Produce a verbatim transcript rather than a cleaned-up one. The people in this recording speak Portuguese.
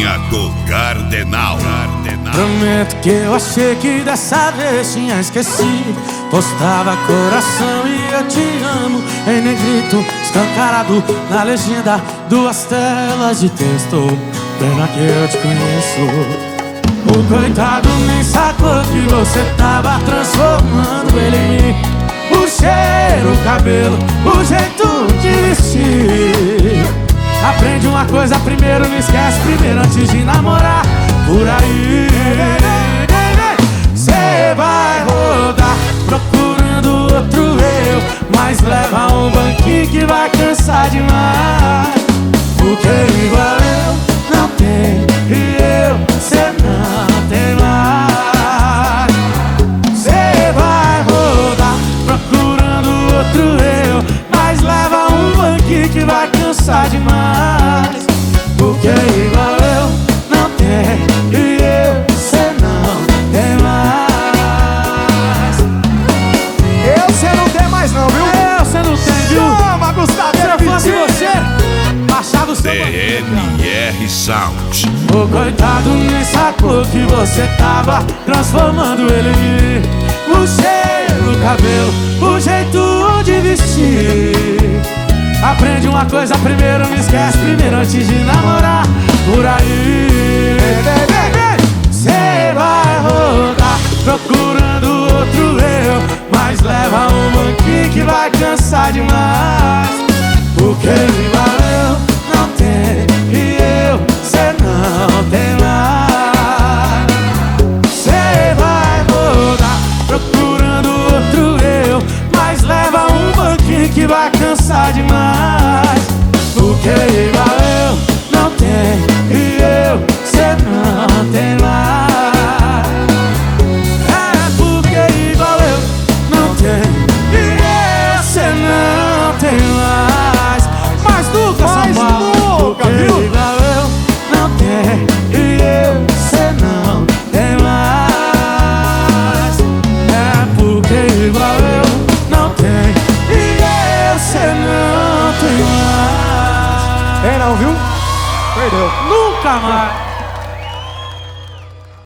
Linha do Cardenal. Cardenal. Prometo que eu achei que dessa vez tinha esquecido. Postava coração e eu te amo em negrito, escancarado na legenda, duas telas de texto. Pena que eu te conheço. O coitado nem sacou que você tava transformando ele em mim. O cheiro, o cabelo, o jeito de vestir. Aprende uma coisa primeiro, não esquece primeiro antes de namorar. Por aí cê vai rodar procurando outro eu, mas leva um banquinho que vai cansar demais. Porque igual eu não tem e eu, cê não tem mais. Cê vai rodar procurando outro eu, mas leva um banquinho que vai cansar demais. Porque igual eu não tem e eu, cê não tem mais. Eu cê não tem mais não, viu? Eu, cê não tem, viu? Chama, Gustavo! Se eu fosse você, baixava o seu D N R Sound. O coitado nem sacou que você tava transformando ele em mim. O cheiro, o cabelo, o jeito de vestir. Aprende uma coisa primeiro, não esquece primeiro antes de namorar. Por aí cê vai rodar procurando outro eu, mas leva um banquinho que vai cansar demais. Porque igual eu não tem e eu, cê não tem mais. Cê vai rodar procurando outro eu, mas leva um banquinho que vai cansar demais. Porque igual eu não tem e eu, cê não tem mais. É porque igual eu não tem e eu, cê não tem mais. Mais Lucas, São Paulo. Lucas, viu? Porque igual eu não tem e eu, cê não tem mais. É porque igual eu não tem e eu, cê não tem mais. Tem não, viu? Perdeu. Nunca mais.